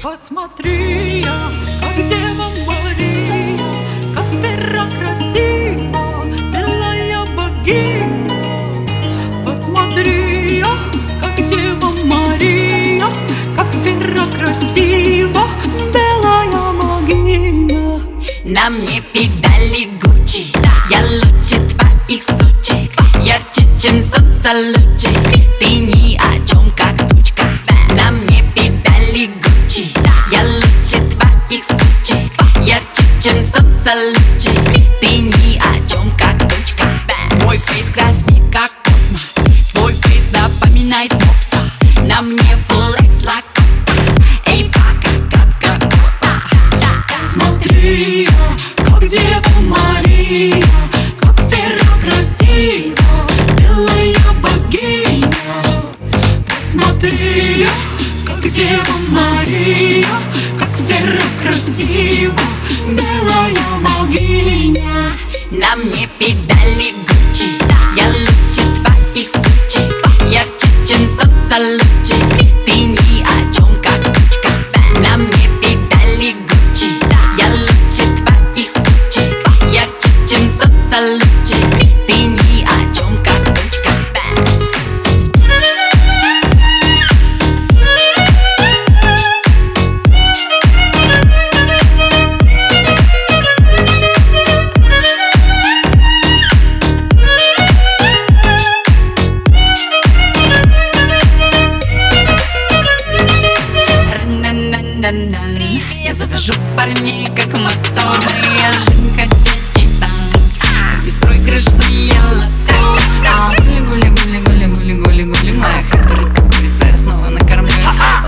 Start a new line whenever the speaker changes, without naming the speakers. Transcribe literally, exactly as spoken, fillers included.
Посмотри я, как Дева Мария, как Вера красива, белая богиня. Посмотри я, как Дева Мария, как Вера красива, белая богиня.
На мне педали Гуччи, я лучше твоих сучек, ярче, чем солнце лучи, ты ни о чем, как тучка. На мне педали Гуччи, я лучше твоих сучек, ярче, чем солнце лучи, ты ни о чем, как тучка. Мой фейс красив, как космос, твой фейс напоминает попса. На мне флекс лакоста, эй, пока, как кокоса.
Смотри я, как Дева Мария, как Вера красива, белая богиня. Посмотри я, как Дева Мария, как Вера красива, белая богиня.
На мне педали Гуччи, я лучше твоих сучек, ярче, чем солнце лучи, ты ни о чем, как тучка. На мне педали Гуччи, я лучше твоих сучек, ярче, чем солнце лучи, ты ни о чем, как тучка. Я завожу парней, как моторы, я жинка, титан, как беспроигрышная лото. Гули, гули, гули, гули, гули, гули, гули, моя хатра, как курица, я снова накормлю.